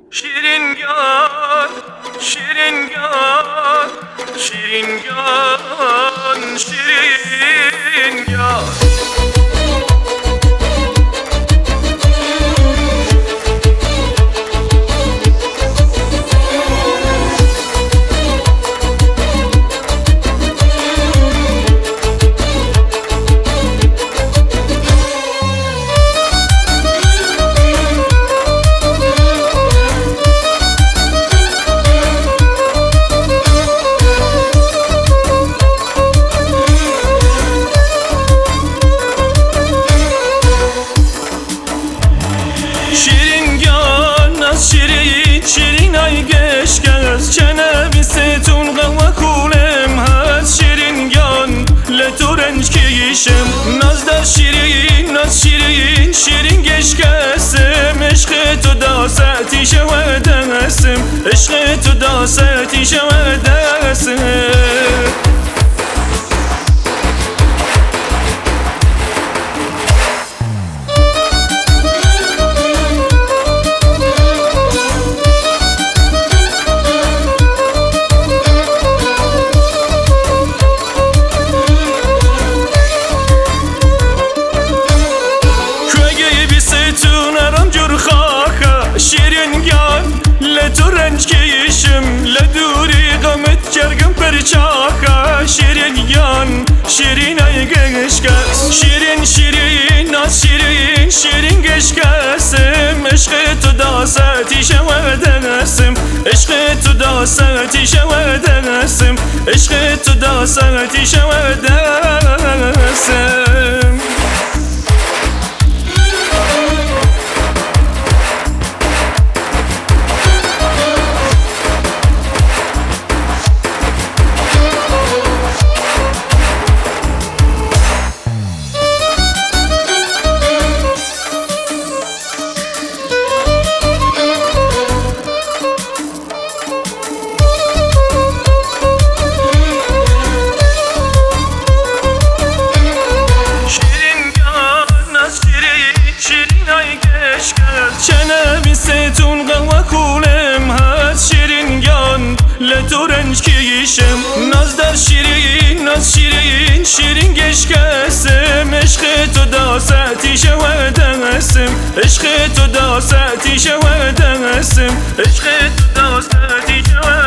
شیرینگان شیرینگان شیرینگان شیرینگان شیرین ای گشکز چنبی ستون قوا کولم هست شیرینگان لتو رنج کیشم ناز در شیرین ناز شیرین شیرین گشکسم عشق تو داستی شودستم عشق تو داستی شودستم شیرینگان لتو رنج کیشم لدوری غمت کرگم پرچاخا شیرینگان شیرین ای گشکس شیرین شیرین ناز شیرین شیرین گشکسم عشق تو داستی شودستم عشق تو داستی شودستم عشق تو داستی شودستم چنبی ستون قوا کولم هست شیرینگان لتو رنج کیشم ناز در شیرین ناز شیرین شیرین گشکسم عشق تو داستی شودستم عشق تو داستی شودستم عشق تو داستی شودستم